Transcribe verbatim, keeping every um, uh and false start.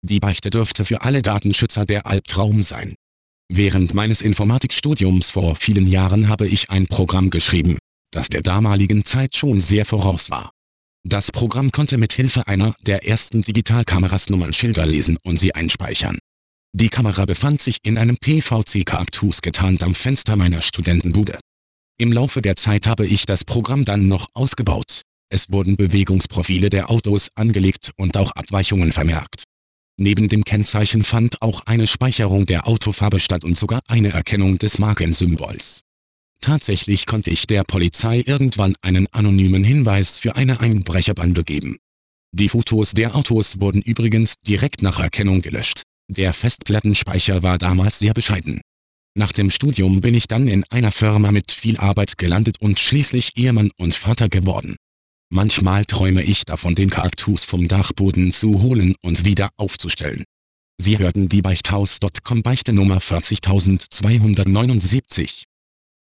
Die Beichte dürfte für alle Datenschützer der Albtraum sein. Während meines Informatikstudiums vor vielen Jahren habe ich ein Programm geschrieben, das der damaligen Zeit schon sehr voraus war. Das Programm konnte mit Hilfe einer der ersten Digitalkameras Nummernschilder lesen und sie einspeichern. Die Kamera befand sich in einem P V C-Kaktus getarnt am Fenster meiner Studentenbude. Im Laufe der Zeit habe ich das Programm dann noch ausgebaut. Es wurden Bewegungsprofile der Autos angelegt und auch Abweichungen vermerkt. Neben dem Kennzeichen fand auch eine Speicherung der Autofarbe statt und sogar eine Erkennung des Markensymbols. Tatsächlich konnte ich der Polizei irgendwann einen anonymen Hinweis für eine Einbrecherbande geben. Die Fotos der Autos wurden übrigens direkt nach Erkennung gelöscht. Der Festplattenspeicher war damals sehr bescheiden. Nach dem Studium bin ich dann in einer Firma mit viel Arbeit gelandet und schließlich Ehemann und Vater geworden. Manchmal träume ich davon, den Kaktus vom Dachboden zu holen und wieder aufzustellen. Sie hörten die Beichthaus Punkt com Beichte Nummer vierzigtausendzweihundertneunundsiebzig.